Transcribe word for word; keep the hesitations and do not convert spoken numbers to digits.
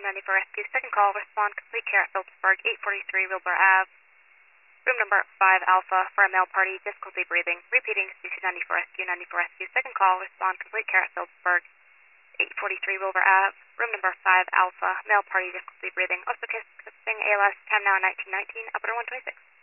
ninety-four Rescue. Second call, respond complete care at Phillipsburg, eight forty-three Wilbur Ave. Room number five Alpha for a male party, difficulty breathing. Repeating, Station ninety-four Rescue, ninety-four Rescue. Second call, respond complete care at Phillipsburg, eight forty-three Wilbur Ave. Room number five Alpha, male party, difficulty breathing. Also kissing A L S, time now nineteen nineteen, Upper one twenty-six.